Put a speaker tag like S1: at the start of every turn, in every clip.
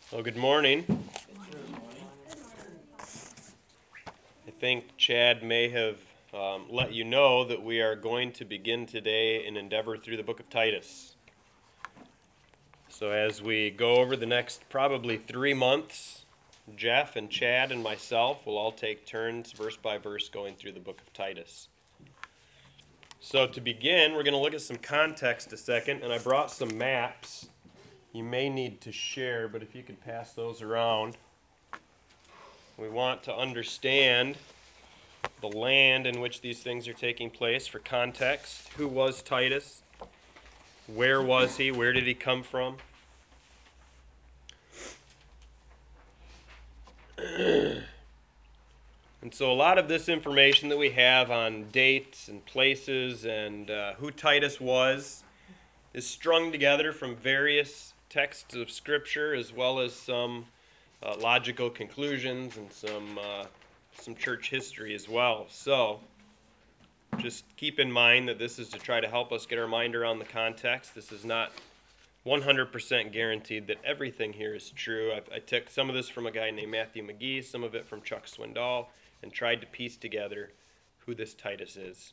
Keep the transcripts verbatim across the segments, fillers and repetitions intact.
S1: Well, good morning. I think Chad may have um, let you know that we are going to begin today an endeavor through the book of Titus. So as we go over the next probably three months, Jeff and Chad and myself will all take turns verse by verse going through the book of Titus. So to begin, we're going to look at some context a second, and I brought some maps. You may need to share, but if you could pass those around. We want to understand the land in which these things are taking place for context. Who was Titus? Where was he? Where did he come from? And so a lot of this information that we have on dates and places and uh, who Titus was is strung together from various texts of Scripture as well as some uh, logical conclusions and some uh, some church history as well. So just keep in mind that this is to try to help us get our mind around the context. This is not one hundred percent guaranteed that everything here is true. I, I took some of this from a guy named Matthew McGee, some of it from Chuck Swindoll, and tried to piece together who this Titus is.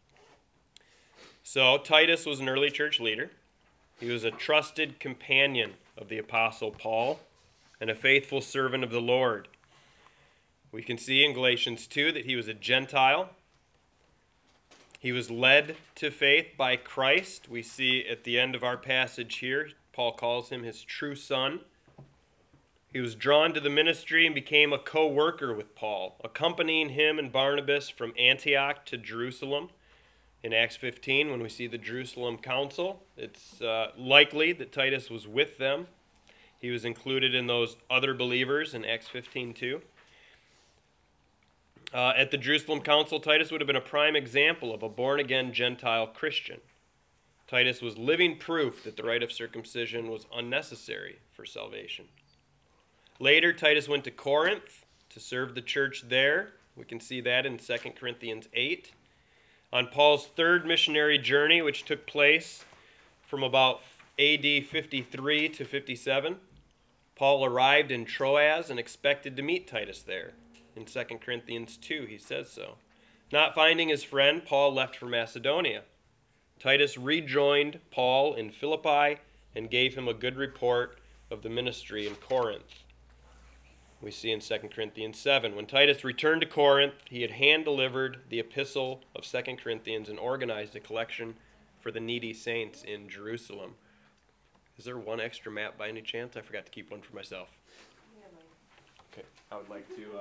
S1: So Titus was an early church leader. He was a trusted companion of the Apostle Paul and a faithful servant of the Lord. We can see in Galatians two that he was a Gentile. He was led to faith by Christ. We see at the end of our passage here, Paul calls him his true son. He was drawn to the ministry and became a co-worker with Paul, accompanying him and Barnabas from Antioch to Jerusalem. In Acts fifteen, when we see the Jerusalem Council, it's uh, likely that Titus was with them. He was included in those other believers in Acts fifteen too. Uh, at the Jerusalem Council, Titus would have been a prime example of a born-again Gentile Christian. Titus was living proof that the rite of circumcision was unnecessary for salvation. Later, Titus went to Corinth to serve the church there. We can see that in Second Corinthians eight. On Paul's third missionary journey, which took place from about A D fifty-three to fifty-seven, Paul arrived in Troas and expected to meet Titus there. In Second Corinthians two, he says so. Not finding his friend, Paul left for Macedonia. Titus rejoined Paul in Philippi and gave him a good report of the ministry in Corinth. We see in Second Corinthians seven. When Titus returned to Corinth, he had hand-delivered the epistle of Second Corinthians and organized a collection for the needy saints in Jerusalem. Is there one extra map by any chance? I forgot to keep one for myself. Okay, I would like to uh,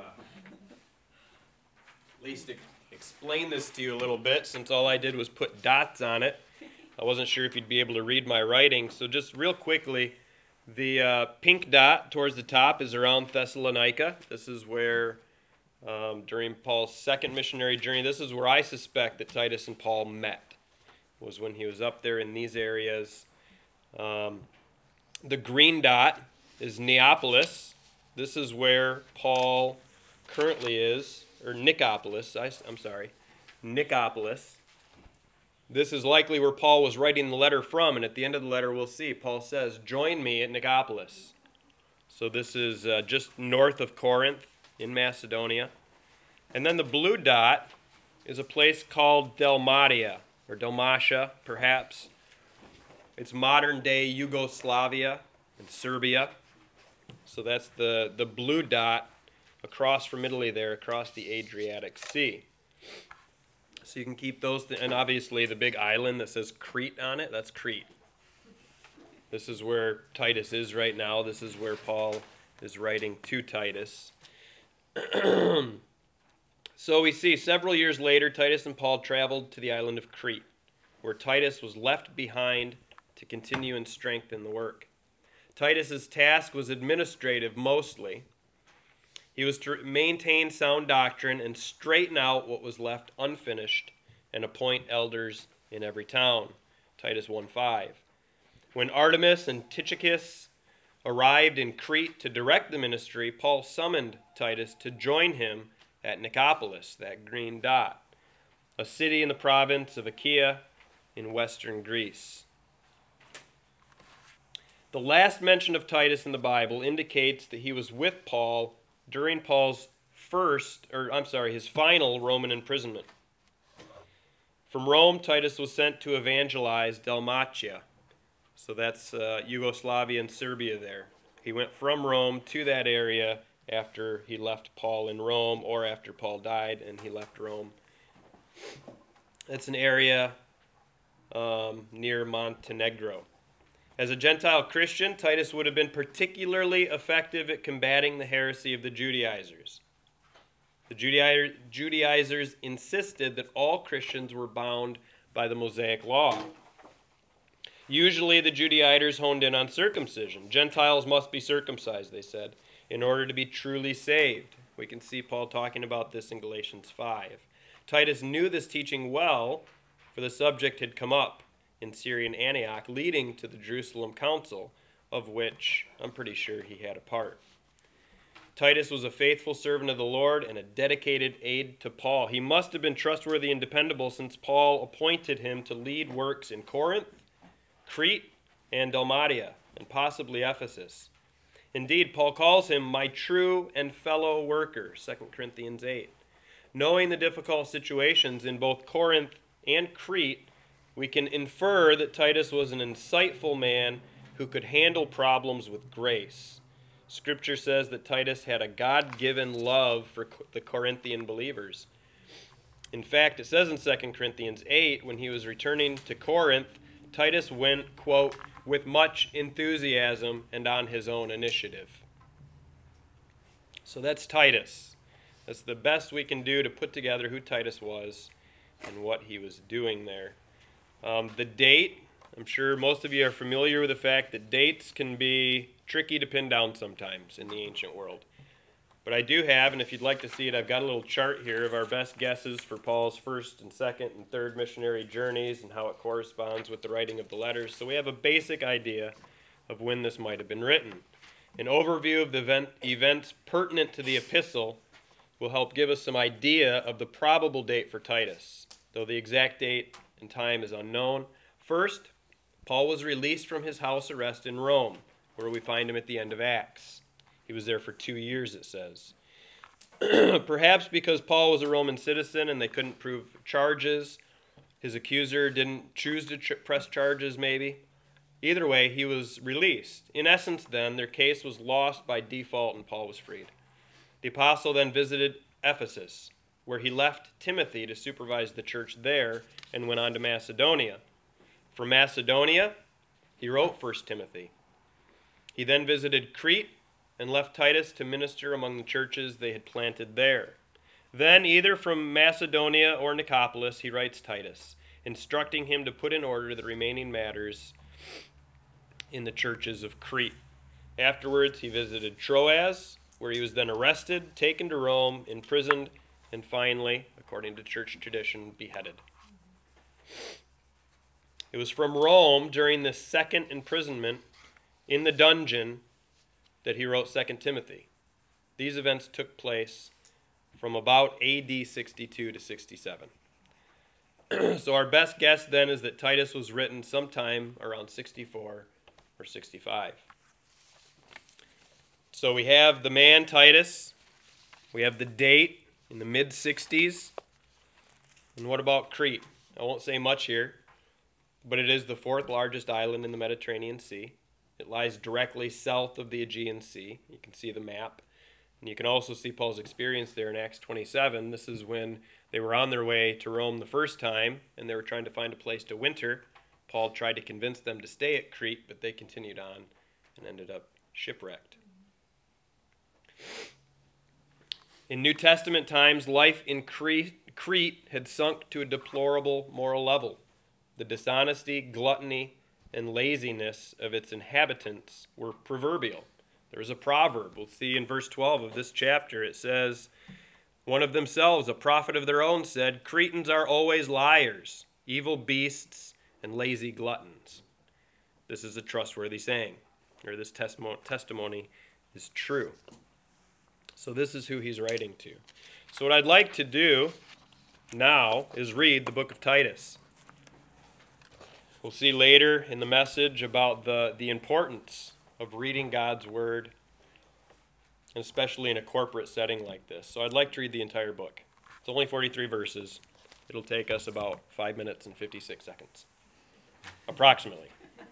S1: at least e- explain this to you a little bit, since all I did was put dots on it. I wasn't sure if you'd be able to read my writing, so just real quickly, the uh, pink dot towards the top is around Thessalonica. This is where, um, during Paul's second missionary journey, this is where I suspect that Titus and Paul met, was when he was up there in these areas. Um, the green dot is Neapolis. This is where Paul currently is, or Nicopolis, I, I'm sorry, Nicopolis. This is likely where Paul was writing the letter from, and at the end of the letter we'll see, Paul says, "Join me at Nicopolis." So this is uh, just north of Corinth in Macedonia. And then the blue dot is a place called Dalmatia, or Dalmatia, perhaps. It's modern-day Yugoslavia and Serbia. So that's the, the blue dot across from Italy there, across the Adriatic Sea. So you can keep those, th- and obviously the big island that says Crete on it, that's Crete. This is where Titus is right now. This is where Paul is writing to Titus. So we see several years later, Titus and Paul traveled to the island of Crete, where Titus was left behind to continue and strengthen the work. Titus's task was administrative mostly. He was to maintain sound doctrine and straighten out what was left unfinished and appoint elders in every town. Titus one five. When Artemas and Tychicus arrived in Crete to direct the ministry, Paul summoned Titus to join him at Nicopolis, that green dot, a city in the province of Achaia in western Greece. The last mention of Titus in the Bible indicates that he was with Paul during Paul's first, or I'm sorry, his final Roman imprisonment. From Rome, Titus was sent to evangelize Dalmatia. So that's uh, Yugoslavia and Serbia there. He went from Rome to that area after he left Paul in Rome, or after Paul died and he left Rome. It's an area um, near Montenegro. As a Gentile Christian, Titus would have been particularly effective at combating the heresy of the Judaizers. The Judai- Judaizers insisted that all Christians were bound by the Mosaic law. Usually the Judaizers honed in on circumcision. Gentiles must be circumcised, they said, in order to be truly saved. We can see Paul talking about this in Galatians five. Titus knew this teaching well, for the subject had come up in Syrian Antioch, leading to the Jerusalem Council, of which I'm pretty sure he had a part. Titus was a faithful servant of the Lord and a dedicated aide to Paul. He must have been trustworthy and dependable, since Paul appointed him to lead works in Corinth, Crete, and Dalmatia, and possibly Ephesus. Indeed, Paul calls him my true and fellow worker, Second Corinthians eight. Knowing the difficult situations in both Corinth and Crete, we can infer that Titus was an insightful man who could handle problems with grace. Scripture says that Titus had a God-given love for the Corinthian believers. In fact, it says in Second Corinthians eight, when he was returning to Corinth, Titus went, quote, with much enthusiasm and on his own initiative. So that's Titus. That's the best we can do to put together who Titus was and what he was doing there. Um, the date, I'm sure most of you are familiar with the fact that dates can be tricky to pin down sometimes in the ancient world. But I do have, and if you'd like to see it, I've got a little chart here of our best guesses for Paul's first and second and third missionary journeys and how it corresponds with the writing of the letters. So we have a basic idea of when this might have been written. An overview of the event, events pertinent to the epistle will help give us some idea of the probable date for Titus, though the exact date and time is unknown. First, Paul was released from his house arrest in Rome, where we find him at the end of Acts. He was there for two years, it says. Perhaps because Paul was a Roman citizen and they couldn't prove charges. His accuser didn't choose to ch- press charges, maybe. Either way, he was released. In essence, then, their case was lost by default and Paul was freed. The apostle then visited Ephesus, where he left Timothy to supervise the church there and went on to Macedonia. From Macedonia, he wrote First Timothy. He then visited Crete and left Titus to minister among the churches they had planted there. Then, either from Macedonia or Nicopolis, he writes Titus, instructing him to put in order the remaining matters in the churches of Crete. Afterwards, he visited Troas, where he was then arrested, taken to Rome, imprisoned, and finally, according to church tradition, beheaded. It was from Rome during this second imprisonment in the dungeon that he wrote Second Timothy. These events took place from about A D sixty-two to sixty-seven. So our best guess then is that Titus was written sometime around sixty-four or sixty-five. So we have the man Titus, we have the date in the mid-sixties, and what about Crete? I won't say much here, but it is the fourth largest island in the Mediterranean Sea. It lies directly south of the Aegean Sea. You can see the map. And you can also see Paul's experience there in Acts twenty-seven. This is when they were on their way to Rome the first time, and they were trying to find a place to winter. Paul tried to convince them to stay at Crete, but they continued on and ended up shipwrecked. In New Testament times, life in Crete, Crete had sunk to a deplorable moral level. The dishonesty, gluttony, and laziness of its inhabitants were proverbial. There is a proverb. We'll see in verse twelve of this chapter. It says, one of themselves, a prophet of their own, said, Cretans are always liars, evil beasts, and lazy gluttons. This is a trustworthy saying, or this testimony, testimony is true. So this is who he's writing to. So what I'd like to do now is read the book of Titus. We'll see later in the message about the, the importance of reading God's Word, and especially in a corporate setting like this. So I'd like to read the entire book. It's only forty-three verses. It'll take us about five minutes and fifty-six seconds, approximately.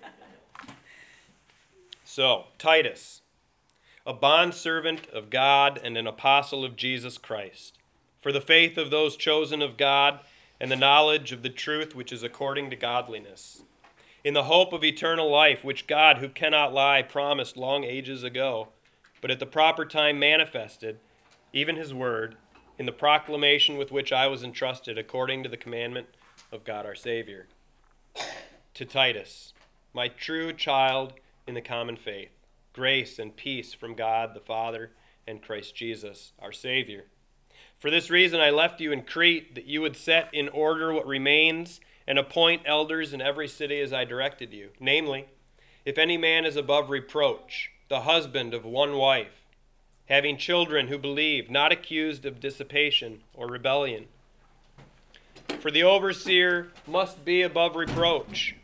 S1: So, Titus, a bondservant of God and an apostle of Jesus Christ, for the faith of those chosen of God and the knowledge of the truth which is according to godliness, in the hope of eternal life, which God, who cannot lie, promised long ages ago, but at the proper time manifested, even his word, in the proclamation with which I was entrusted according to the commandment of God our Savior. To Titus, my true child in the common faith, grace and peace from God the Father and Christ Jesus our Savior. For this reason I left you in Crete, that you would set in order what remains and appoint elders in every city as I directed you. Namely, if any man is above reproach, the husband of one wife, having children who believe, not accused of dissipation or rebellion. For the overseer must be above reproach,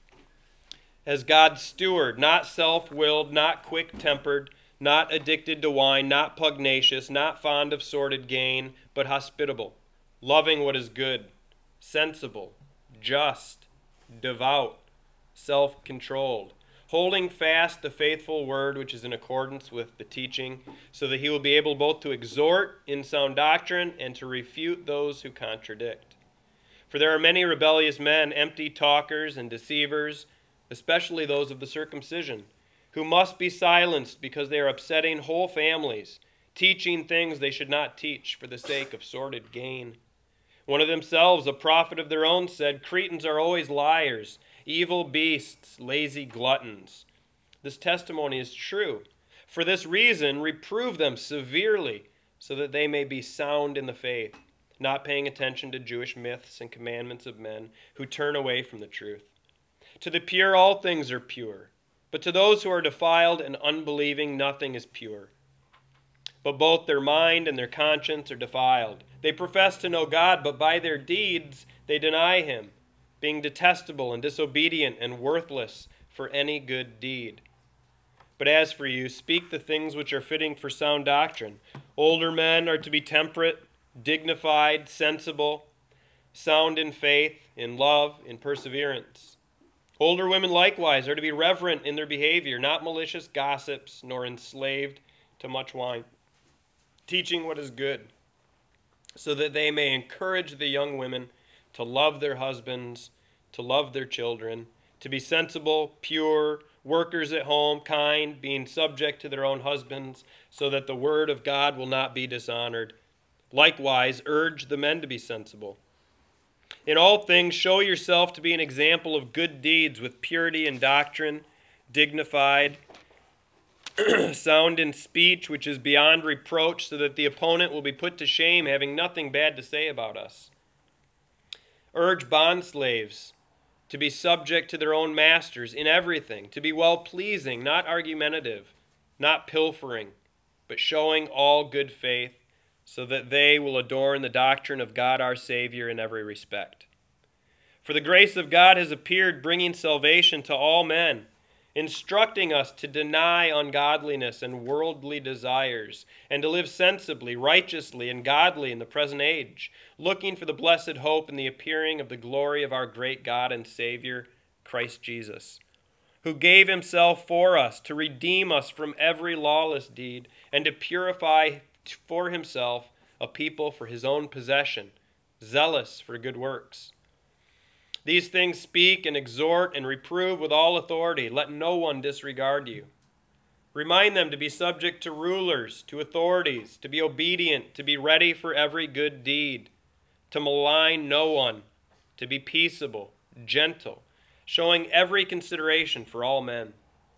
S1: as God's steward, not self-willed, not quick-tempered, not addicted to wine, not pugnacious, not fond of sordid gain, but hospitable, loving what is good, sensible, just, devout, self-controlled, holding fast the faithful word which is in accordance with the teaching, so that he will be able both to exhort in sound doctrine and to refute those who contradict. For there are many rebellious men, empty talkers and deceivers, especially those of the circumcision, who must be silenced because they are upsetting whole families, teaching things they should not teach for the sake of sordid gain. One of themselves, a prophet of their own, said, Cretans are always liars, evil beasts, lazy gluttons. This testimony is true. For this reason, reprove them severely, so that they may be sound in the faith, not paying attention to Jewish myths and commandments of men who turn away from the truth. To the pure all things are pure, but to those who are defiled and unbelieving nothing is pure. But both their mind and their conscience are defiled. They profess to know God, but by their deeds they deny him, being detestable and disobedient and worthless for any good deed. But as for you, speak the things which are fitting for sound doctrine. Older men are to be temperate, dignified, sensible, sound in faith, in love, in perseverance. Older women likewise are to be reverent in their behavior, not malicious gossips, nor enslaved to much wine, teaching what is good, so that they may encourage the young women to love their husbands, to love their children, to be sensible, pure, workers at home, kind, being subject to their own husbands, so that the word of God will not be dishonored. Likewise, urge the men to be sensible. In all things, show yourself to be an example of good deeds with purity in doctrine, dignified, sound in speech, which is beyond reproach, so that the opponent will be put to shame, having nothing bad to say about us. Urge bondslaves to be subject to their own masters in everything, to be well-pleasing, not argumentative, not pilfering, but showing all good faith, so that they will adorn the doctrine of God our Savior in every respect. For the grace of God has appeared, bringing salvation to all men, instructing us to deny ungodliness and worldly desires, and to live sensibly, righteously, and godly in the present age, looking for the blessed hope and the appearing of the glory of our great God and Savior, Christ Jesus, who gave himself for us to redeem us from every lawless deed and to purify for himself a people for his own possession, zealous for good works. These things speak and exhort and reprove with all authority. Let no one disregard you. Remind them to be subject to rulers, to authorities, to be obedient, to be ready for every good deed, to malign no one, to be peaceable, gentle, showing every consideration for all men.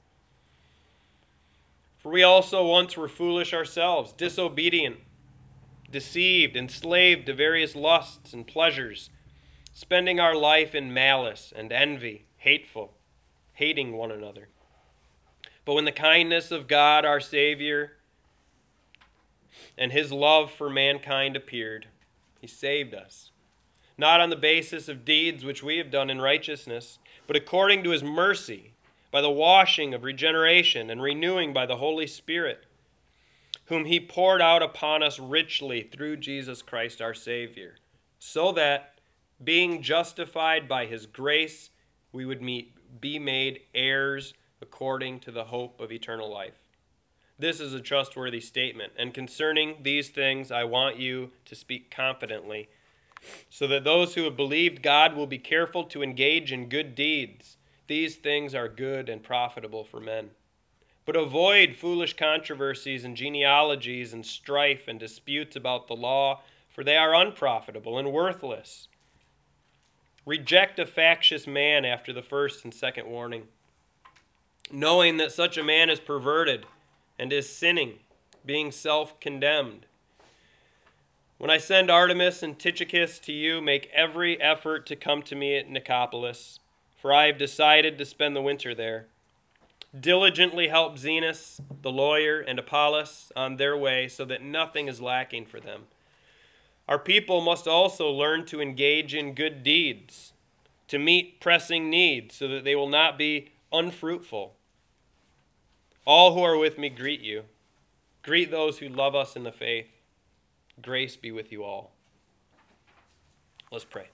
S1: For we also once were foolish ourselves, disobedient, deceived, enslaved to various lusts and pleasures, spending our life in malice and envy, hateful, hating one another. But when the kindness of God our Savior and his love for mankind appeared, he saved us, not on the basis of deeds which we have done in righteousness, but according to his mercy, by the washing of regeneration and renewing by the Holy Spirit, whom he poured out upon us richly through Jesus Christ our Savior, so that, being justified by his grace, we would meet, be made heirs according to the hope of eternal life. This is a trustworthy statement, and concerning these things I want you to speak confidently, so that those who have believed God will be careful to engage in good deeds. These things are good and profitable for men. But avoid foolish controversies and genealogies and strife and disputes about the law, for they are unprofitable and worthless. Reject a factious man after the first and second warning, knowing that such a man is perverted and is sinning, being self-condemned. When I send Artemas and Tychicus to you, make every effort to come to me at Nicopolis, for I have decided to spend the winter there. Diligently help Zenas, the lawyer, and Apollos on their way, so that nothing is lacking for them. Our people must also learn to engage in good deeds, to meet pressing needs, so that they will not be unfruitful. All who are with me greet you. Greet those who love us in the faith. Grace be with you all. Let's pray.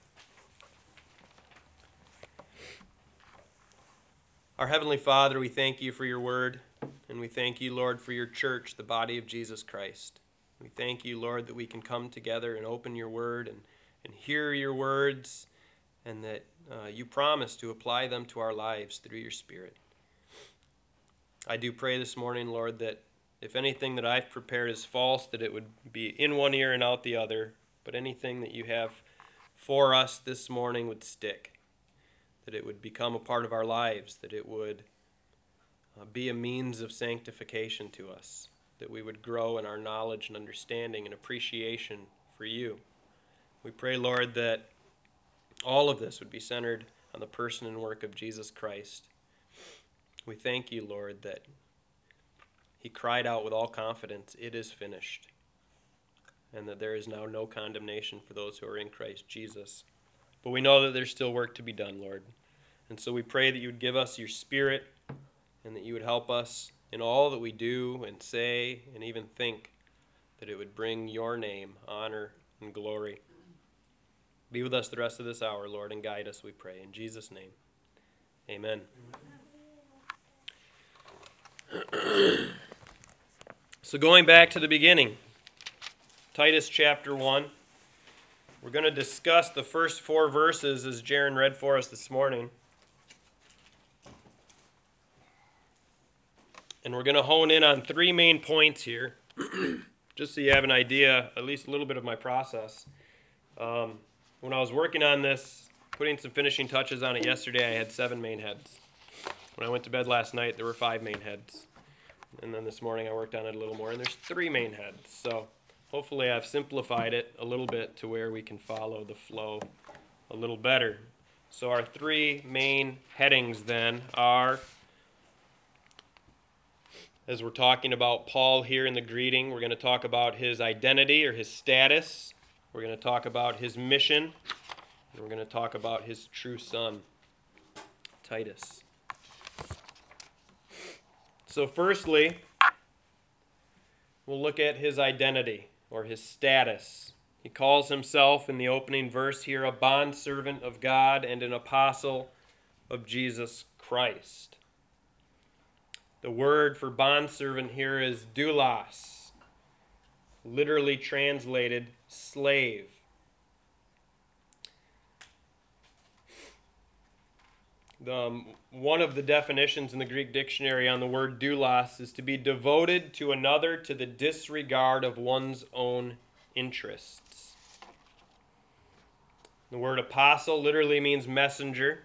S1: Our Heavenly Father, we thank you for your word, and we thank you, Lord, for your church, the body of Jesus Christ. We thank you, Lord, that we can come together and open your word and, and hear your words, and that uh, you promise to apply them to our lives through your Spirit. I do pray this morning, Lord, that if anything that I've prepared is false, that it would be in one ear and out the other, but anything that you have for us this morning would stick, that it would become a part of our lives, that it would uh, be a means of sanctification to us, that we would grow in our knowledge and understanding and appreciation for you. We pray, Lord, that all of this would be centered on the person and work of Jesus Christ. We thank you, Lord, that he cried out with all confidence, "It is finished," and that there is now no condemnation for those who are in Christ Jesus. But we know that there's still work to be done, Lord. And so we pray that you would give us your Spirit and that you would help us in all that we do and say and even think, that it would bring your name honor and glory. Be with us the rest of this hour, Lord, and guide us, we pray. In Jesus' name, amen. So going back to the beginning, Titus chapter one, we're going to discuss the first four verses as Jaron read for us this morning. And we're going to hone in on three main points here, just so you have an idea, at least a little bit of my process. Um, when I was working on this, putting some finishing touches on it yesterday, I had seven main heads. When I went to bed last night, there were five main heads. And then this morning I worked on it a little more, and there's three main heads. So hopefully I've simplified it a little bit to where we can follow the flow a little better. So our three main headings then are, as we're talking about Paul here in the greeting, we're going to talk about his identity or his status. We're going to talk about his mission. And we're going to talk about his true son, Titus. So firstly, we'll look at his identity or his status. He calls himself in the opening verse here a bondservant of God and an apostle of Jesus Christ. The word for bondservant here is doulos, literally translated slave. The, um, one of the definitions in the Greek dictionary on the word doulos is to be devoted to another to the disregard of one's own interests. The word apostle literally means messenger,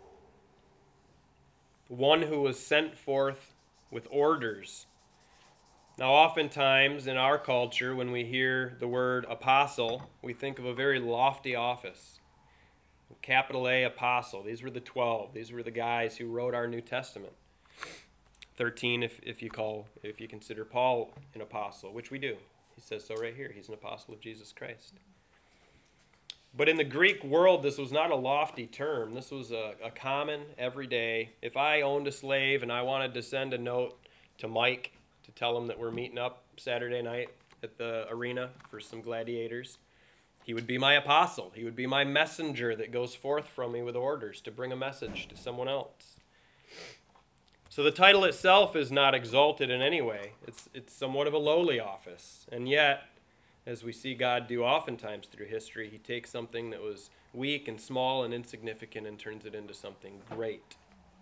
S1: one who was sent forth with orders. Now, oftentimes in our culture, when we hear the word apostle, we think of a very lofty office. Capital A, apostle. These were the twelve. These were the guys who wrote our New Testament. Thirteen, if if you call, if you consider Paul an apostle, which we do. He says so right here. He's an apostle of Jesus Christ. But in the Greek world, this was not a lofty term. This was a, a common, everyday. If I owned a slave and I wanted to send a note to Mike to tell him that we're meeting up Saturday night at the arena for some gladiators, he would be my apostle. He would be my messenger that goes forth from me with orders to bring a message to someone else. So the title itself is not exalted in any way. It's, it's somewhat of a lowly office. And yet, as we see God do oftentimes through history, he takes something that was weak and small and insignificant and turns it into something great.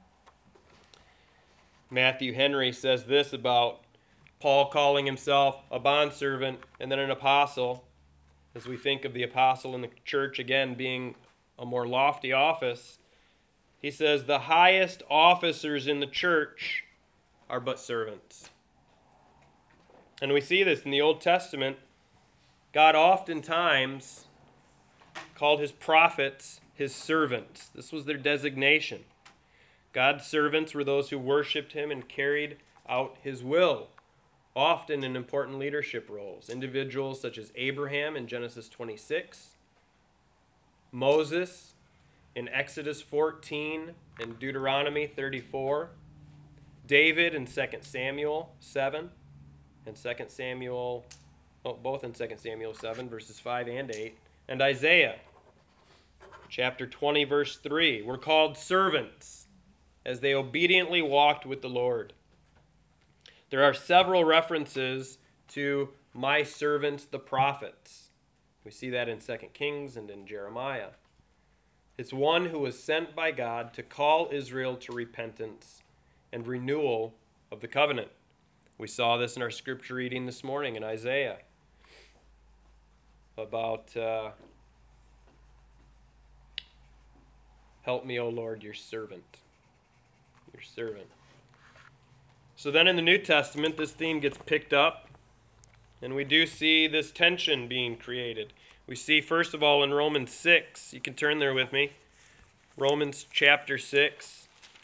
S1: Matthew Henry says this about Paul calling himself a bondservant and then an apostle, as we think of the apostle in the church again being a more lofty office. He says, the highest officers in the church are but servants. And we see this in the Old Testament. God oftentimes called his prophets his servants. This was their designation. God's servants were those who worshiped him and carried out his will, often in important leadership roles. Individuals such as Abraham in Genesis twenty-six, Moses in Exodus fourteen and Deuteronomy thirty-four, David in Second Samuel seven, and Second Samuel, oh, both in Second Samuel seven, verses five and eight, and Isaiah chapter twenty, verse three, were called servants as they obediently walked with the Lord. There are several references to my servants, the prophets. We see that in Second Kings and in Jeremiah. It's one who was sent by God to call Israel to repentance and renewal of the covenant. We saw this in our scripture reading this morning in Isaiah about, uh, help me, O Lord, your servant. Your servant. So then in the New Testament, this theme gets picked up, and we do see this tension being created. We see, first of all, in Romans six, you can turn there with me, Romans chapter six,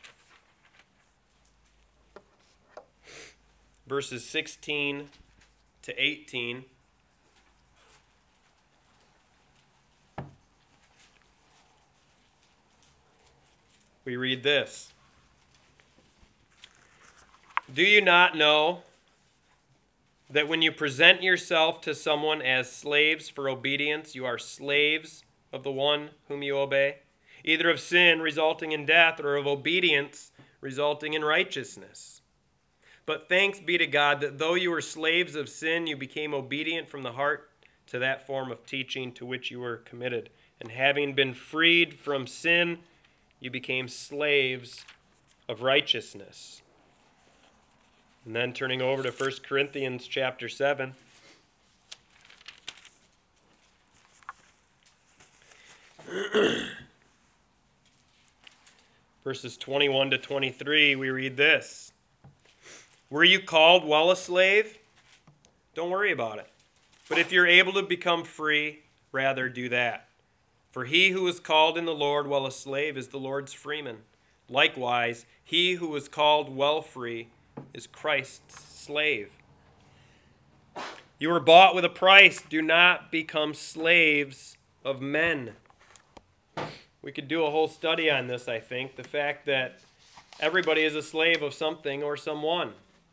S1: verses sixteen to eighteen. We read this. Do you not know that when you present yourself to someone as slaves for obedience, you are slaves of the one whom you obey, either of sin resulting in death or of obedience resulting in righteousness? But thanks be to God that though you were slaves of sin, you became obedient from the heart to that form of teaching to which you were committed. And having been freed from sin, you became slaves of righteousness. And then turning over to First Corinthians chapter seven. Verses twenty-one to twenty-three, we read this. Were you called while a slave? Don't worry about it. But if you're able to become free, rather do that. For he who was called in the Lord while a slave is the Lord's freeman. Likewise, he who was called while free is Christ's slave. You were bought with a price. Do not become slaves of men. We could do a whole study on this, I think. The fact that everybody is a slave of something or someone.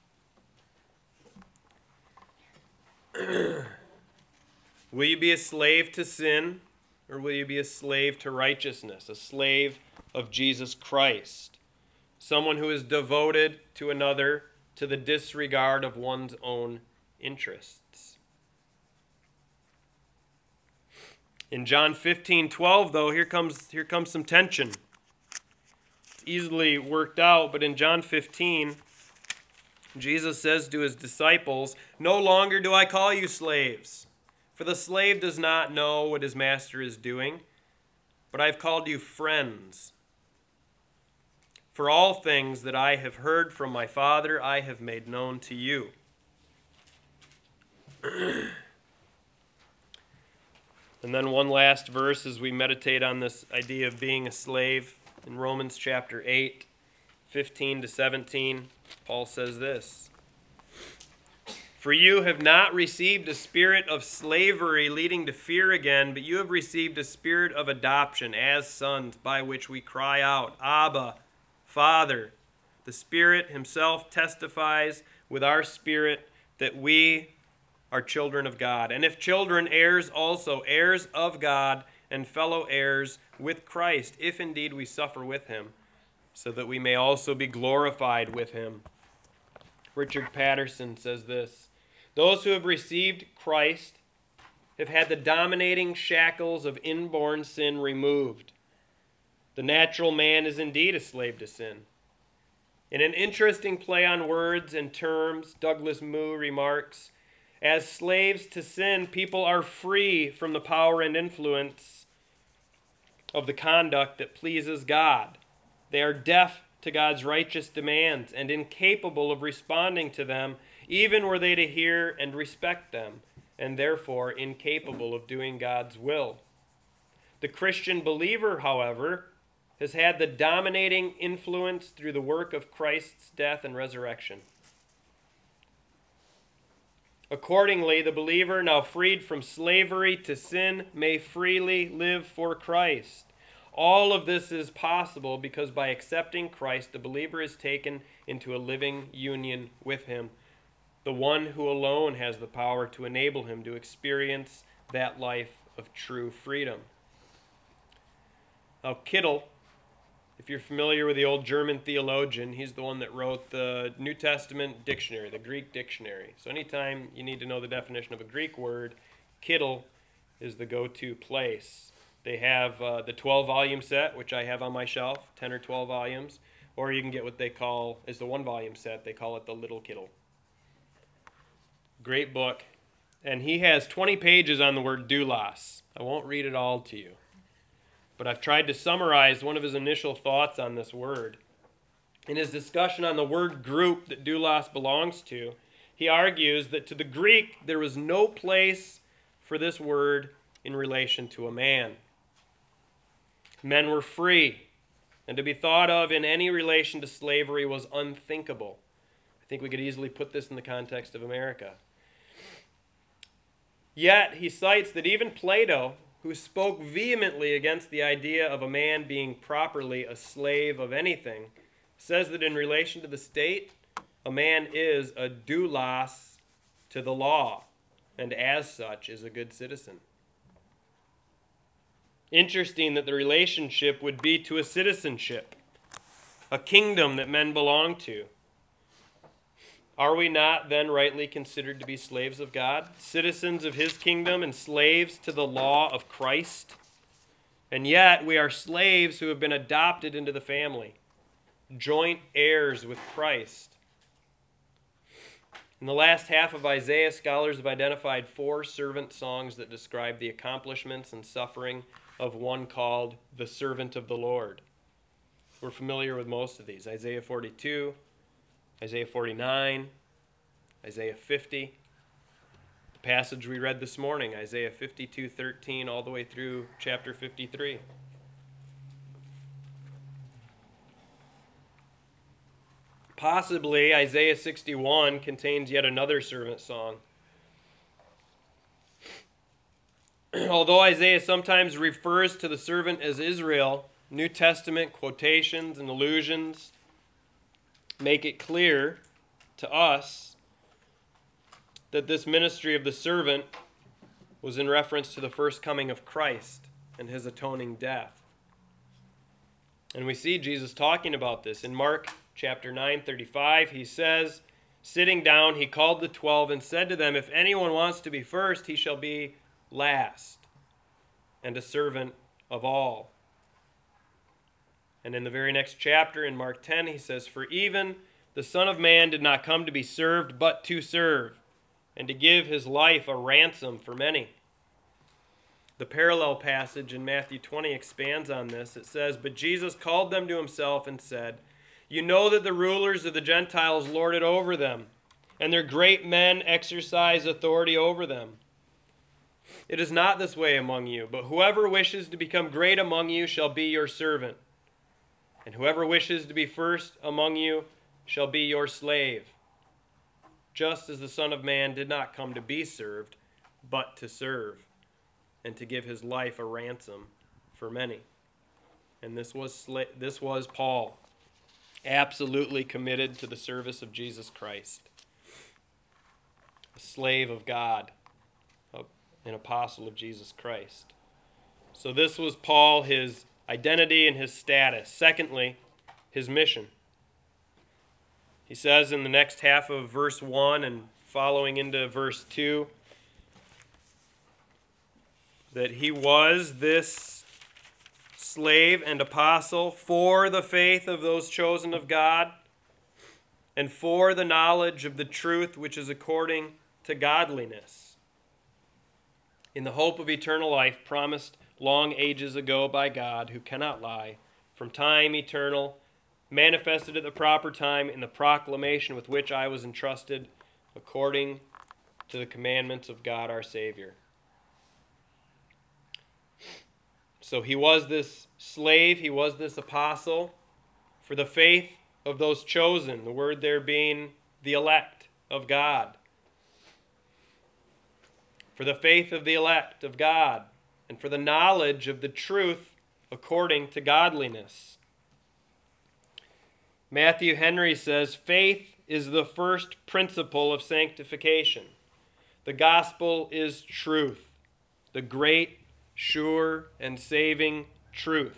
S1: Will you be a slave to sin, or will you be a slave to righteousness, a slave of Jesus Christ? Someone who is devoted to another to the disregard of one's own interests. In John fifteen twelve, though, here comes, here comes some tension. It's easily worked out, but in John fifteen, Jesus says to his disciples, "No longer do I call you slaves, for the slave does not know what his master is doing, but I have called you friends. For all things that I have heard from my Father, I have made known to you." And then one last verse as we meditate on this idea of being a slave. In Romans chapter eight, fifteen to seventeen, Paul says this. For you have not received a spirit of slavery leading to fear again, but you have received a spirit of adoption as sons, by which we cry out, Abba, Father. The Spirit himself testifies with our spirit that we are children of God. And if children, heirs also, heirs of God, and fellow heirs with Christ, if indeed we suffer with him, so that we may also be glorified with him. Richard Patterson says this: those who have received Christ have had the dominating shackles of inborn sin removed. The natural man is indeed a slave to sin. In an interesting play on words and terms, Douglas Moo remarks, as slaves to sin, people are free from the power and influence of the conduct that pleases God. They are deaf to God's righteous demands and incapable of responding to them, even were they to hear and respect them, and therefore incapable of doing God's will. The Christian believer, however, has had the dominating influence through the work of Christ's death and resurrection. Accordingly, the believer, now freed from slavery to sin, may freely live for Christ. All of this is possible because by accepting Christ, the believer is taken into a living union with him, the one who alone has the power to enable him to experience that life of true freedom. Now, Kittel, if you're familiar with the old German theologian, he's the one that wrote the New Testament dictionary, the Greek dictionary. So anytime you need to know the definition of a Greek word, Kittel is the go-to place. They have uh, the twelve-volume set, which I have on my shelf, ten or twelve volumes, or you can get what they call, is the one-volume set. They call it the Little Kittel. Great book. And he has twenty pages on the word doulos. I won't read it all to you, but I've tried to summarize one of his initial thoughts on this word. In his discussion on the word group that doulos belongs to, he argues that to the Greek, there was no place for this word in relation to a man. Men were free, and to be thought of in any relation to slavery was unthinkable. I think we could easily put this in the context of America. Yet, he cites that even Plato, who spoke vehemently against the idea of a man being properly a slave of anything, says that in relation to the state, a man is a doulos to the law, and as such is a good citizen. Interesting that the relationship would be to a citizenship, a kingdom that men belong to. Are we not then rightly considered to be slaves of God, citizens of his kingdom and slaves to the law of Christ? And yet we are slaves who have been adopted into the family, joint heirs with Christ. In the last half of Isaiah, scholars have identified four servant songs that describe the accomplishments and suffering of one called the servant of the Lord. We're familiar with most of these. Isaiah forty-two, Isaiah forty-nine, Isaiah fifty. The passage we read this morning, Isaiah fifty-two thirteen, all the way through chapter fifty-three. Possibly Isaiah sixty-one contains yet another servant song. Although Isaiah sometimes refers to the servant as Israel, New Testament quotations and allusions make it clear to us that this ministry of the servant was in reference to the first coming of Christ and his atoning death. And we see Jesus talking about this. In Mark chapter nine thirty-five, he says, sitting down, he called the twelve and said to them, if anyone wants to be first, he shall be last and a servant of all. And in the very next chapter, in Mark ten, he says, for even the Son of Man did not come to be served, but to serve, and to give his life a ransom for many. The parallel passage in Matthew twenty expands on this. It says, but Jesus called them to himself and said, you know that the rulers of the Gentiles lord it over them, and their great men exercise authority over them. It is not this way among you, but whoever wishes to become great among you shall be your servant, and whoever wishes to be first among you shall be your slave. just as the Son of Man did not come to be served, but to serve, and to give his life a ransom for many. And this was this was Paul, absolutely committed to the service of Jesus Christ, a slave of God, an apostle of Jesus Christ. So this was Paul, his identity and his status. Secondly, his mission. He says in the next half of verse one and following into verse two that he was this slave and apostle for the faith of those chosen of God and for the knowledge of the truth which is according to godliness, in the hope of eternal life promised long ages ago by God, who cannot lie, from time eternal, manifested at the proper time in the proclamation with which I was entrusted, according to the commandments of God our Savior. So he was this slave, he was this apostle for the faith of those chosen, the word there being the elect of God. For the faith of the elect of God, and for the knowledge of the truth according to godliness. Matthew Henry says, faith is the first principle of sanctification. The gospel is truth, the great, sure, and saving truth.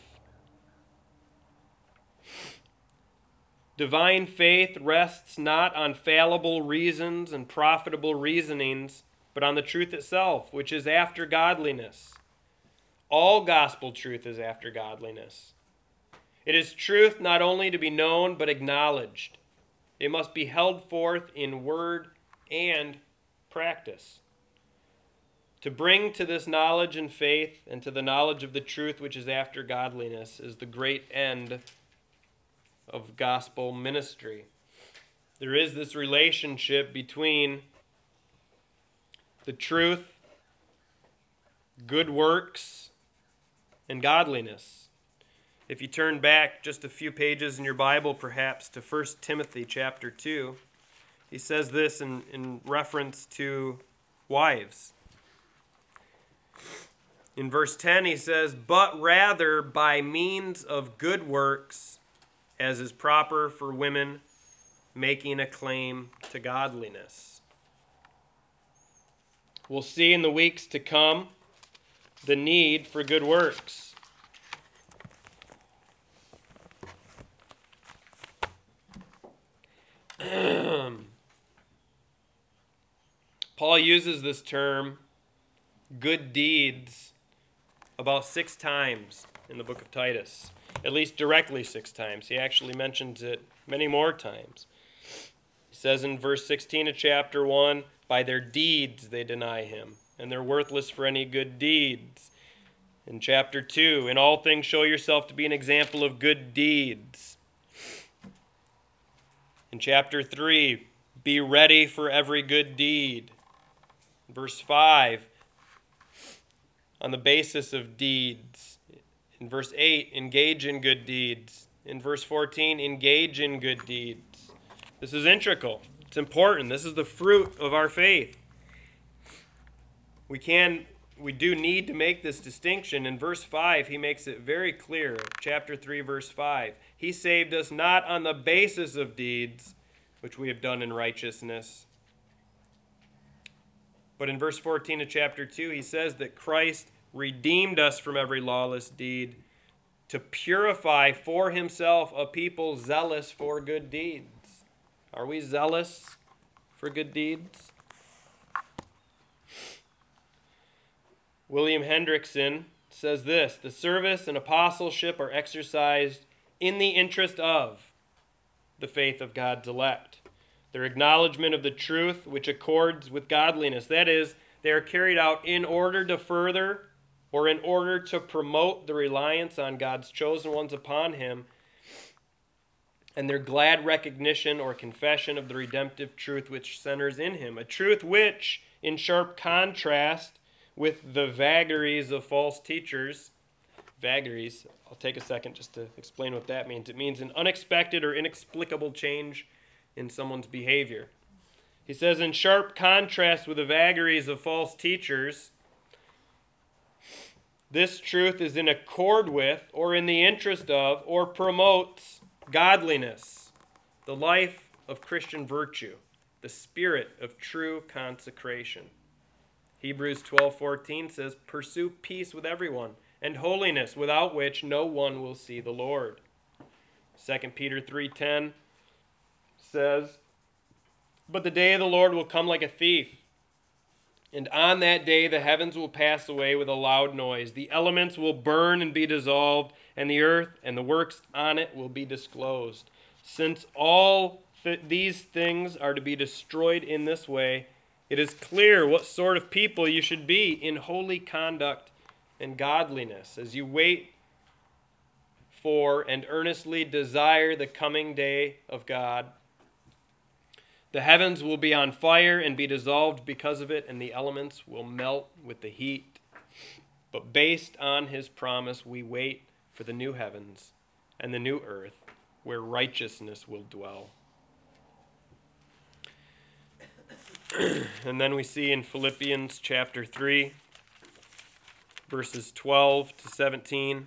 S1: Divine faith rests not on fallible reasons and profitable reasonings, but on the truth itself, which is after godliness. All gospel truth is after godliness. It is truth not only to be known, but acknowledged. It must be held forth in word and practice. To bring to this knowledge and faith and to the knowledge of the truth which is after godliness is the great end of gospel ministry. There is this relationship between the truth, good works, and godliness. If you turn back just a few pages in your Bible, perhaps, to First Timothy chapter two, he says this in, in reference to wives. In verse ten, he says, "But rather by means of good works, as is proper for women, making a claim to godliness." We'll see in the weeks to come the need for good works. Paul uses this term, good deeds, about six times in the book of Titus. At least directly six times. He actually mentions it many more times. He says in verse sixteen of chapter one, by their deeds they deny him, and they're worthless for any good deeds. In chapter two, in all things show yourself to be an example of good deeds. In chapter three, be ready for every good deed. Verse five, on the basis of deeds. In verse eight, engage in good deeds. In verse fourteen, engage in good deeds. This is integral. It's important. This is the fruit of our faith. We can, we do need to make this distinction. In verse five, he makes it very clear. Chapter three, verse five. He saved us not on the basis of deeds, which we have done in righteousness. But in verse fourteen of chapter two, he says that Christ redeemed us from every lawless deed to purify for himself a people zealous for good deeds. Are we zealous for good deeds? William Hendrickson says this, the service and apostleship are exercised in the interest of the faith of God's elect, their acknowledgement of the truth which accords with godliness. That is, they are carried out in order to further or in order to promote the reliance on God's chosen ones upon him and their glad recognition or confession of the redemptive truth which centers in him. A truth which, in sharp contrast with the vagaries of false teachers, vagaries, I'll take a second just to explain what that means. It means an unexpected or inexplicable change in someone's behavior. He says, in sharp contrast with the vagaries of false teachers, this truth is in accord with, or in the interest of, or promotes godliness, the life of Christian virtue, the spirit of true consecration. Hebrews twelve fourteen says, pursue peace with everyone, and holiness, without which no one will see the Lord. Second Peter three ten says, but the day of the Lord will come like a thief, and on that day the heavens will pass away with a loud noise. The elements will burn and be dissolved, and the earth and the works on it will be disclosed. Since all th- these things are to be destroyed in this way, it is clear what sort of people you should be in holy conduct and godliness as you wait for and earnestly desire the coming day of God. The heavens will be on fire and be dissolved because of it, and the elements will melt with the heat. But based on his promise, we wait for the new heavens and the new earth where righteousness will dwell. And then we see in Philippians chapter three, verses twelve to seventeen.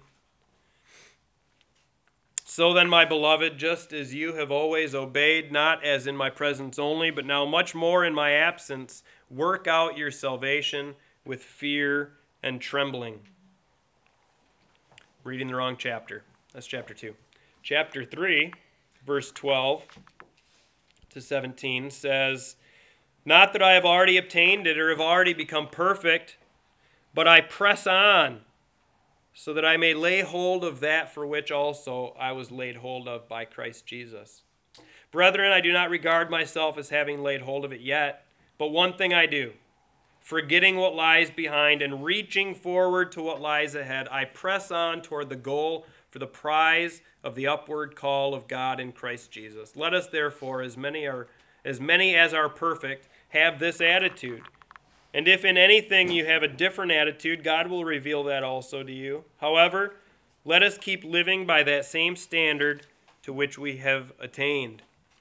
S1: So then, my beloved, just as you have always obeyed, not as in my presence only, but now much more in my absence, work out your salvation with fear and trembling. Reading the wrong chapter. That's chapter two. Chapter three, verse twelve to seventeen says, not that I have already obtained it or have already become perfect, but I press on, so that I may lay hold of that for which also I was laid hold of by Christ Jesus. Brethren, I do not regard myself as having laid hold of it yet, but one thing I do, forgetting what lies behind and reaching forward to what lies ahead, I press on toward the goal for the prize of the upward call of God in Christ Jesus. Let us therefore, as many are, as many as are perfect, have this attitude. And if in anything you have a different attitude, God will reveal that also to you. However, let us keep living by that same standard to which we have attained.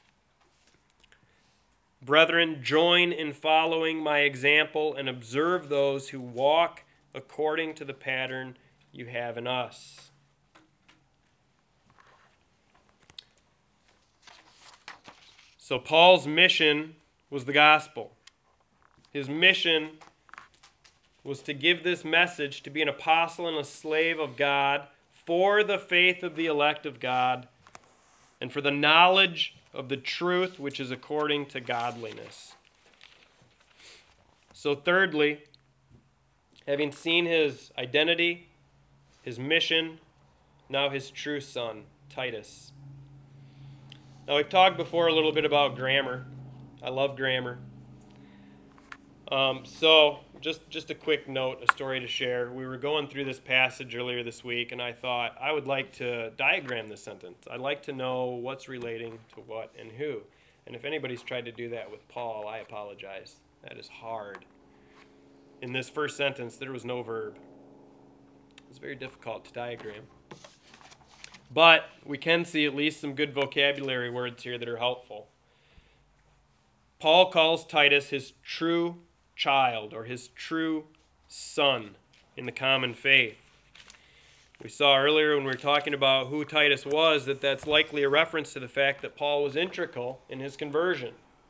S1: Brethren, join in following my example and observe those who walk according to the pattern you have in us. So Paul's mission was the gospel. His mission was to give this message, to be an apostle and a slave of God for the faith of the elect of God and for the knowledge of the truth which is according to godliness. So thirdly, having seen his identity, his mission, now his true son, Titus. Now we've talked before a little bit about grammar. I love grammar. Um, so, just, just a quick note, a story to share. We were going through this passage earlier this week, and I thought I would like to diagram this sentence. I'd like to know what's relating to what and who. And if anybody's tried to do that with Paul, I apologize. That is hard. In this first sentence, there was no verb. It's very difficult to diagram. But we can see at least some good vocabulary words here that are helpful. Paul calls Titus his true child, or his true son in the common faith. We saw earlier when we were talking about who Titus was that that's likely a reference to the fact that Paul was integral in his conversion.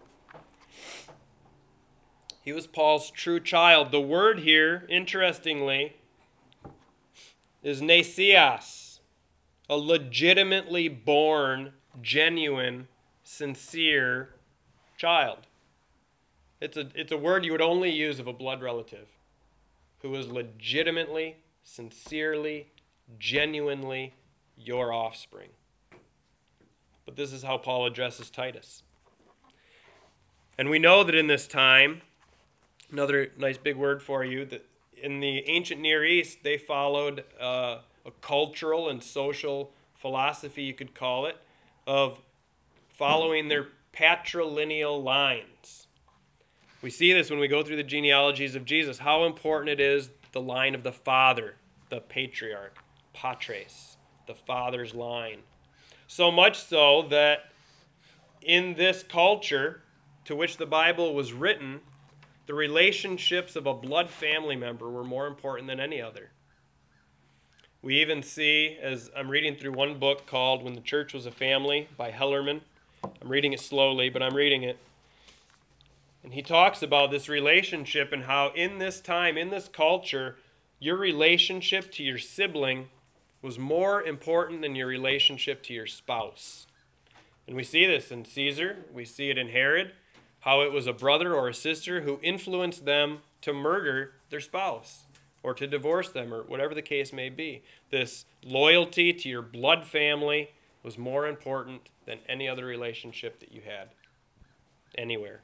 S1: He was Paul's true child. The word here, interestingly, is nasias, a legitimately born, genuine, sincere child. It's a, it's a word you would only use of a blood relative who is legitimately, sincerely, genuinely your offspring. But this is how Paul addresses Titus. And we know that in this time, another nice big word for you, that in the ancient Near East, they followed uh, a cultural and social philosophy, you could call it, of following their patrilineal lines. We see this when we go through the genealogies of Jesus, how important it is the line of the father, the patriarch, patres, the father's line. So much so that in this culture, to which the Bible was written, the relationships of a blood family member were more important than any other. We even see, as I'm reading through one book called When the Church Was a Family by Hellerman. I'm reading it slowly, but I'm reading it. And he talks about this relationship and how in this time, in this culture, your relationship to your sibling was more important than your relationship to your spouse. And we see this in Caesar. We see it in Herod, how it was a brother or a sister who influenced them to murder their spouse or to divorce them or whatever the case may be. This loyalty to your blood family was more important than any other relationship that you had anywhere.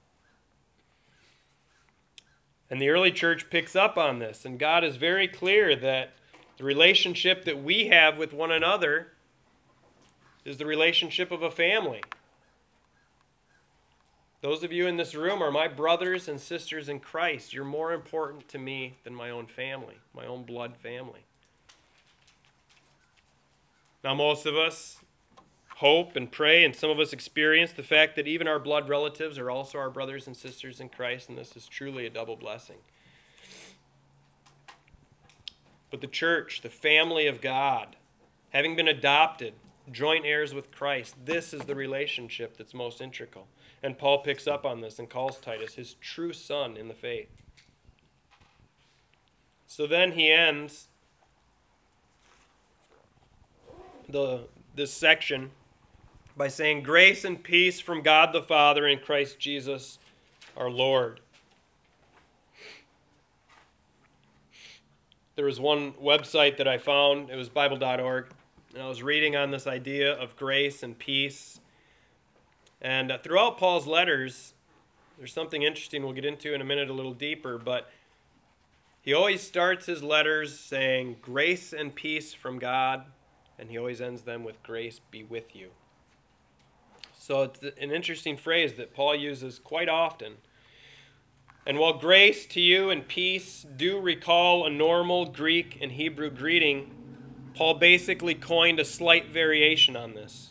S1: And the early church picks up on this, and God is very clear that the relationship that we have with one another is the relationship of a family. Those of you in this room are my brothers and sisters in Christ. You're more important to me than my own family, my own blood family. Now, most of us hope and pray, and some of us experience the fact that even our blood relatives are also our brothers and sisters in Christ, and this is truly a double blessing. But the church, the family of God, having been adopted, joint heirs with Christ, this is the relationship that's most integral. And Paul picks up on this and calls Titus his true son in the faith. So then he ends the this section by saying, grace and peace from God the Father and Christ Jesus our Lord. There was one website that I found, it was Bible dot org, and I was reading on this idea of grace and peace. And uh, throughout Paul's letters, there's something interesting we'll get into in a minute a little deeper, but he always starts his letters saying, grace and peace from God, and he always ends them with grace be with you. So it's an interesting phrase that Paul uses quite often. And while grace to you and peace do recall a normal Greek and Hebrew greeting, Paul basically coined a slight variation on this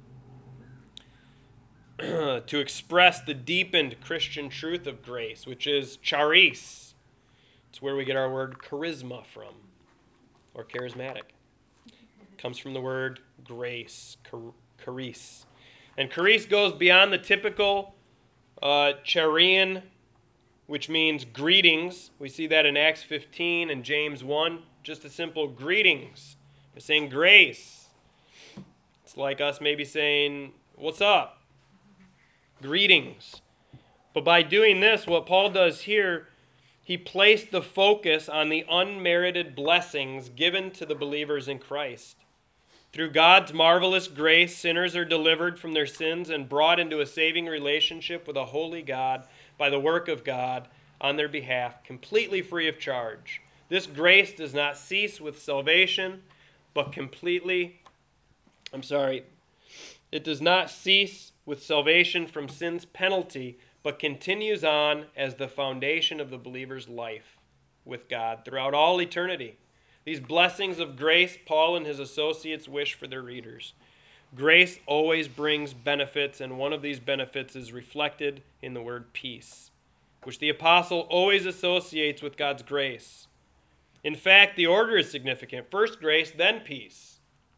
S1: to express the deepened Christian truth of grace, which is charis. It's where we get our word charisma from, or charismatic. It comes from the word grace, charis. And charis goes beyond the typical uh, charian, which means greetings. We see that in Acts fifteen and James one, just a simple greetings. We're saying grace. It's like us maybe saying, what's up? Greetings. But by doing this, what Paul does here, he placed the focus on the unmerited blessings given to the believers in Christ. Through God's marvelous grace, sinners are delivered from their sins and brought into a saving relationship with a holy God by the work of God on their behalf, completely free of charge. This grace does not cease with salvation, but completely, I'm sorry, it does not cease with salvation from sin's penalty, but continues on as the foundation of the believer's life with God throughout all eternity. These blessings of grace, Paul and his associates wish for their readers. Grace always brings benefits, and one of these benefits is reflected in the word peace, which the apostle always associates with God's grace. In fact, the order is significant. First grace, then peace.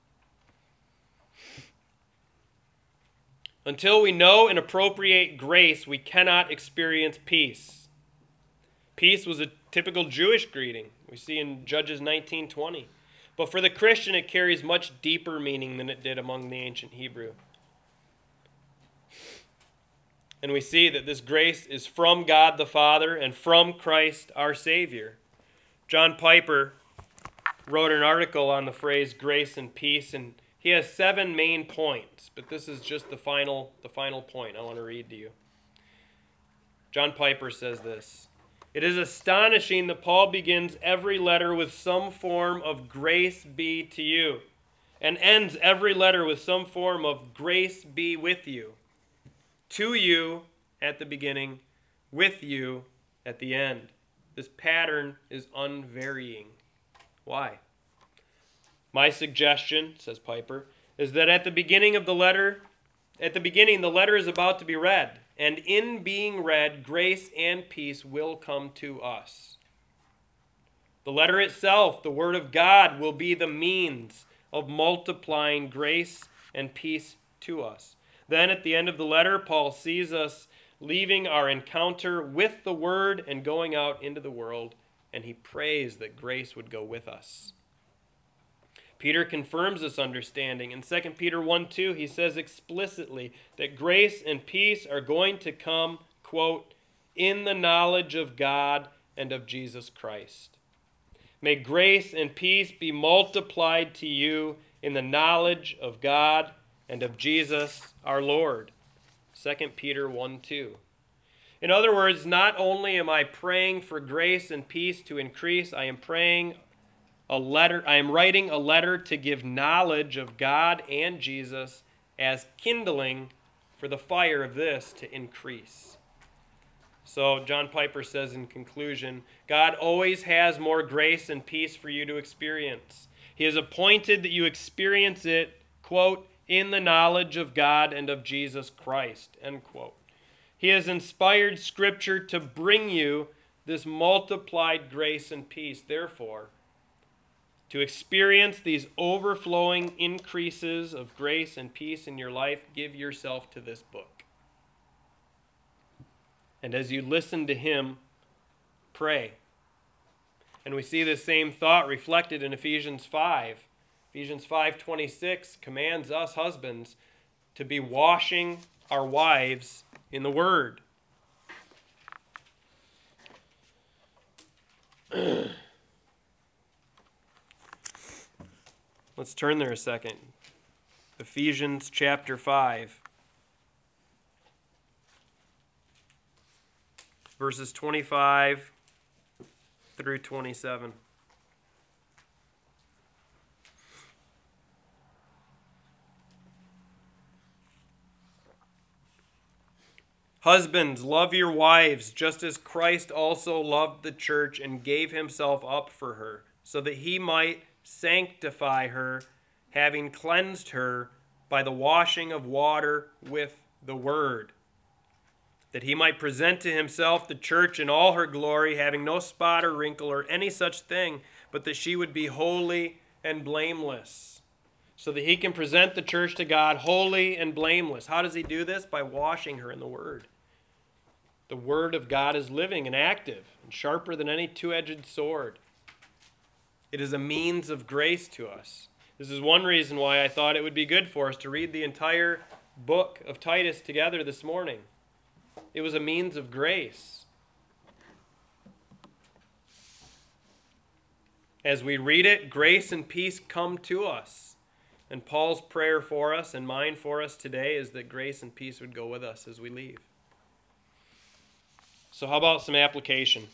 S1: Until we know and appropriate grace, we cannot experience peace. Peace was a typical Jewish greeting. We see in Judges nineteen twenty. But for the Christian, it carries much deeper meaning than it did among the ancient Hebrew. And we see that this grace is from God the Father and from Christ our Savior. John Piper wrote an article on the phrase grace and peace, and he has seven main points, but this is just the final, the final point I want to read to you. John Piper says this: it is astonishing that Paul begins every letter with some form of grace be to you, and ends every letter with some form of grace be with you. To you at the beginning, with you at the end. This pattern is unvarying. Why? My suggestion, says Piper, is that at the beginning of the letter, At the beginning, the letter is about to be read, and in being read, grace and peace will come to us. The letter itself, the Word of God, will be the means of multiplying grace and peace to us. Then at the end of the letter, Paul sees us leaving our encounter with the Word and going out into the world, and he prays that grace would go with us. Peter confirms this understanding. In Second Peter one two, he says explicitly that grace and peace are going to come, quote, in the knowledge of God and of Jesus Christ. May grace and peace be multiplied to you in the knowledge of God and of Jesus our Lord. Second Peter one two. In other words, not only am I praying for grace and peace to increase, I am praying a letter, I am writing a letter to give knowledge of God and Jesus as kindling for the fire of this to increase. So John Piper says in conclusion, God always has more grace and peace for you to experience. He has appointed that you experience it, quote, in the knowledge of God and of Jesus Christ, end quote. He has inspired Scripture to bring you this multiplied grace and peace. Therefore, to experience these overflowing increases of grace and peace in your life, give yourself to this book. And as you listen to him, pray. And we see the same thought reflected in Ephesians five. Ephesians five twenty-six commands us husbands to be washing our wives in the Word. Let's turn there a second. Ephesians chapter five, verses twenty-five through twenty-seven. Husbands, love your wives, just as Christ also loved the church and gave himself up for her, so that he might sanctify her, having cleansed her by the washing of water with the word, that he might present to himself the church in all her glory, having no spot or wrinkle or any such thing, but that she would be holy and blameless, so that he can present the church to God holy and blameless. How does he do this? By washing her in the word. The word of God is living and active and sharper than any two-edged sword. It is a means of grace to us. This is one reason why I thought it would be good for us to read the entire book of Titus together this morning. It was a means of grace. As we read it, grace and peace come to us. And Paul's prayer for us and mine for us today is that grace and peace would go with us as we leave. So how about some application?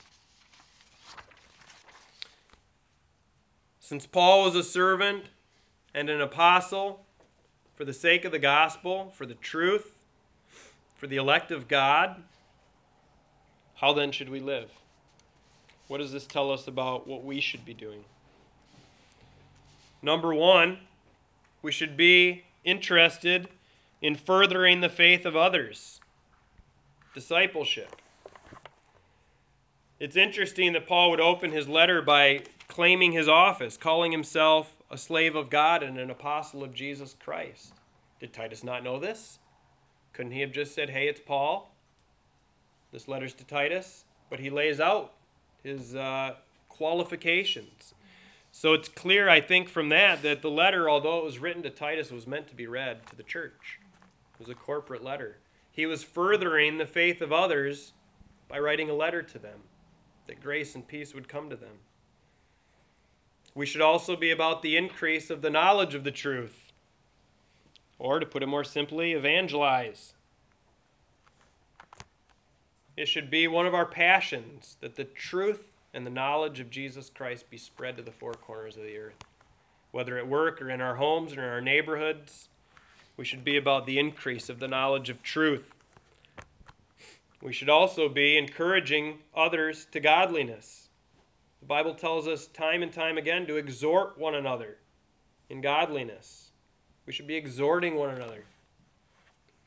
S1: Since Paul was a servant and an apostle for the sake of the gospel, for the truth, for the elect of God, how then should we live? What does this tell us about what we should be doing? Number one, we should be interested in furthering the faith of others. Discipleship. It's interesting that Paul would open his letter by claiming his office, calling himself a slave of God and an apostle of Jesus Christ. Did Titus not know this? Couldn't he have just said, hey, it's Paul? This letter's to Titus. But he lays out his uh, qualifications. So it's clear, I think, from that, that the letter, although it was written to Titus, was meant to be read to the church. It was a corporate letter. He was furthering the faith of others by writing a letter to them, that grace and peace would come to them. We should also be about the increase of the knowledge of the truth. Or, to put it more simply, evangelize. It should be one of our passions that the truth and the knowledge of Jesus Christ be spread to the four corners of the earth. Whether at work or in our homes or in our neighborhoods, we should be about the increase of the knowledge of truth. We should also be encouraging others to godliness. The Bible tells us time and time again to exhort one another in godliness. We should be exhorting one another.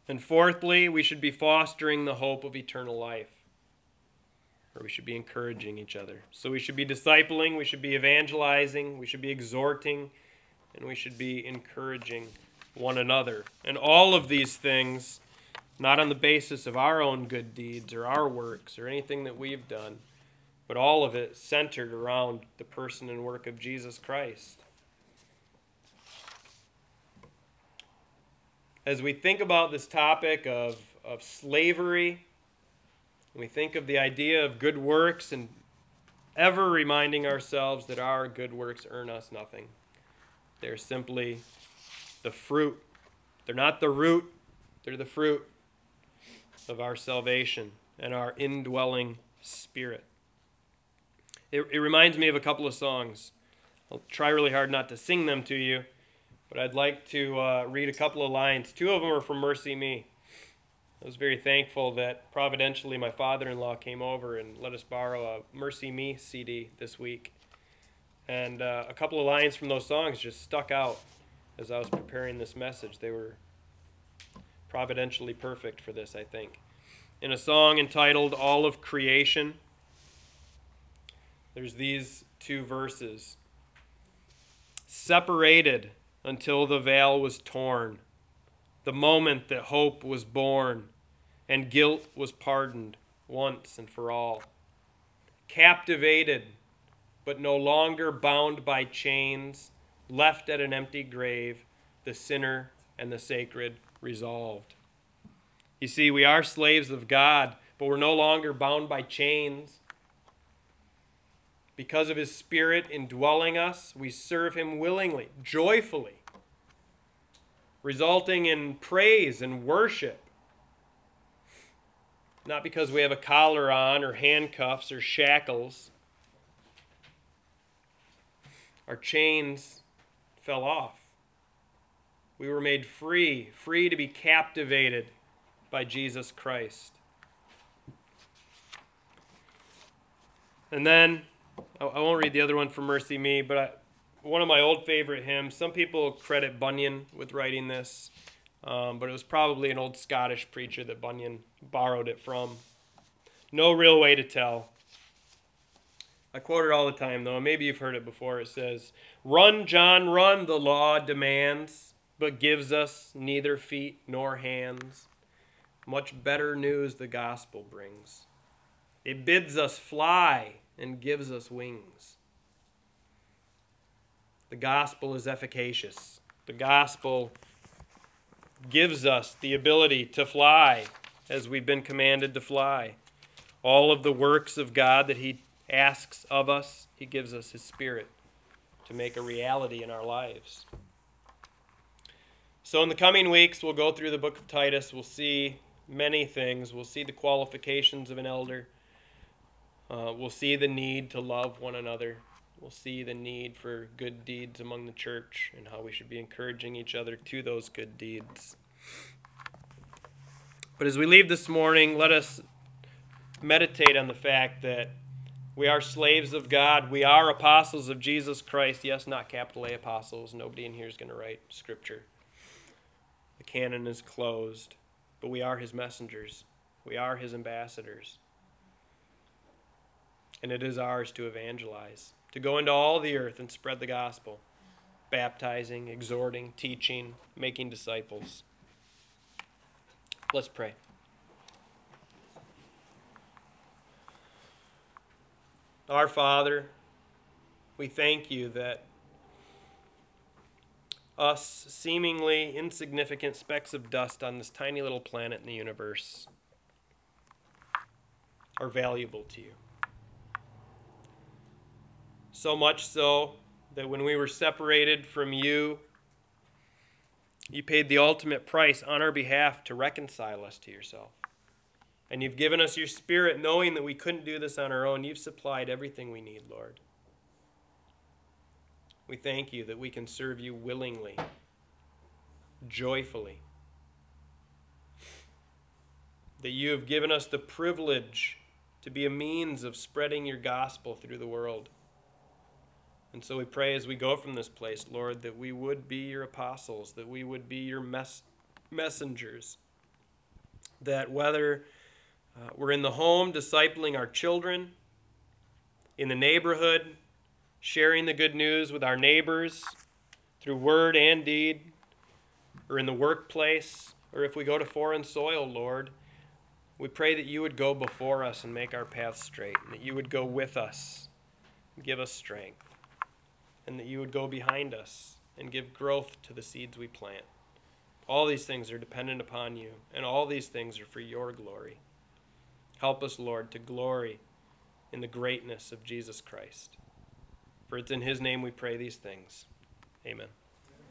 S1: And fourthly, we should be fostering the hope of eternal life. Or we should be encouraging each other. So we should be discipling, we should be evangelizing, we should be exhorting, and we should be encouraging one another. And all of these things, not on the basis of our own good deeds or our works or anything that we've done, but all of it centered around the person and work of Jesus Christ. As we think about this topic of, of slavery, we think of the idea of good works and ever reminding ourselves that our good works earn us nothing. They're simply the fruit. They're not the root. They're the fruit of our salvation and our indwelling spirit. It, it reminds me of a couple of songs. I'll try really hard not to sing them to you, but I'd like to uh, read a couple of lines. Two of them are from Mercy Me. I was very thankful that providentially my father-in-law came over and let us borrow a Mercy Me C D this week. And uh, a couple of lines from those songs just stuck out as I was preparing this message. They were providentially perfect for this, I think. In a song entitled All of Creation, there's these two verses. Separated until the veil was torn, the moment that hope was born and guilt was pardoned once and for all. Captivated, but no longer bound by chains, left at an empty grave, the sinner and the sacred resolved. You see, we are slaves of God, but we're no longer bound by chains. Because of his Spirit indwelling us, we serve him willingly, joyfully, resulting in praise and worship. Not because we have a collar on or handcuffs or shackles. Our chains fell off. We were made free, free to be captivated by Jesus Christ. And then, I won't read the other one from Mercy Me, but I, one of my old favorite hymns, some people credit Bunyan with writing this, um, but it was probably an old Scottish preacher that Bunyan borrowed it from. No real way to tell. I quote it all the time, though. Maybe you've heard it before. It says, "Run, John, run, the law demands, but gives us neither feet nor hands. Much better news the gospel brings. It bids us fly and gives us wings." The gospel is efficacious. The gospel gives us the ability to fly as we've been commanded to fly. All of the works of God that he asks of us, he gives us his Spirit to make a reality in our lives. So in the coming weeks, we'll go through the book of Titus. We'll see many things. We'll see the qualifications of an elder. Uh, we'll see the need to love one another. We'll see the need for good deeds among the church and how we should be encouraging each other to those good deeds. But as we leave this morning, let us meditate on the fact that we are slaves of God. We are apostles of Jesus Christ. Yes, not capital A apostles. Nobody in here is going to write scripture. The canon is closed. But we are his messengers. We are his ambassadors. And it is ours to evangelize, to go into all the earth and spread the gospel, baptizing, exhorting, teaching, making disciples. Let's pray. Our Father, we thank you that us seemingly insignificant specks of dust on this tiny little planet in the universe are valuable to you. So much so that when we were separated from you, you paid the ultimate price on our behalf to reconcile us to yourself. And you've given us your Spirit, knowing that we couldn't do this on our own. You've supplied everything we need, Lord. We thank you that we can serve you willingly, joyfully. That you have given us the privilege to be a means of spreading your gospel through the world. And so we pray as we go from this place, Lord, that we would be your apostles, that we would be your mess- messengers, that whether uh, we're in the home discipling our children, in the neighborhood, sharing the good news with our neighbors through word and deed, or in the workplace, or if we go to foreign soil, Lord, we pray that you would go before us and make our path straight, and that you would go with us and give us strength, and that you would go behind us and give growth to the seeds we plant. All these things are dependent upon you, and all these things are for your glory. Help us, Lord, to glory in the greatness of Jesus Christ. For it's in his name we pray these things. Amen.